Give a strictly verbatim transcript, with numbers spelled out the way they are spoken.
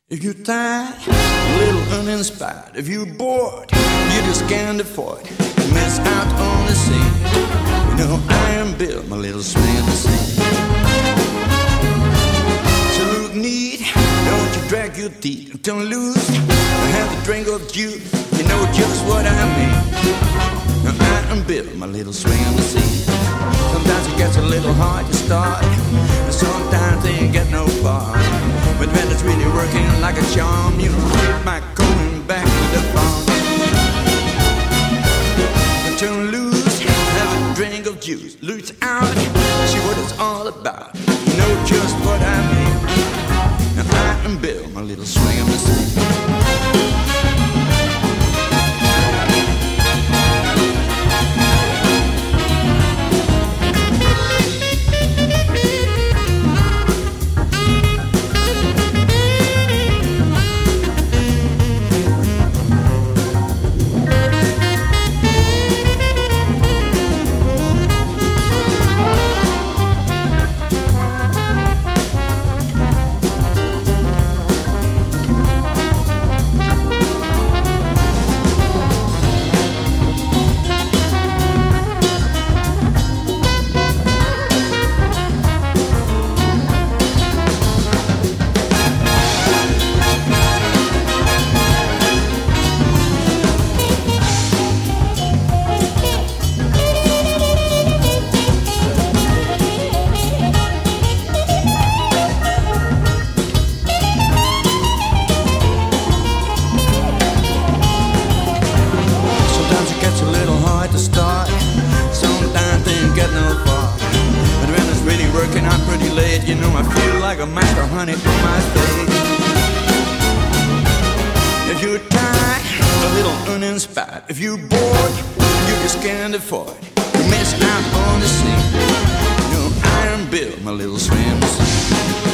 If you're tired, a little uninspired, if you're bored, you just can't afford to miss out on the scene. You know I am Bill, my little swing the scene. So look neat, don't you drag your teeth, don't lose. Have a drink of juice, you know just what I mean. Now I am Bill, my little swing the scene. Sometimes it gets a little hard to start, and sometimes they ain't get no far. But when it's really working like a charm, you know, keep my going back to the farm. But turn loose, have a drink of juice, loose out, see what it's all about. You know just what I mean. Now I am Bill, my little swing of the scene. Working out pretty late, you know I feel like a master honey from my face. If you're tired, a little uninspired, if you're bored, you just can't afford to miss out on the scene. You know I am Bill, my little swim scene.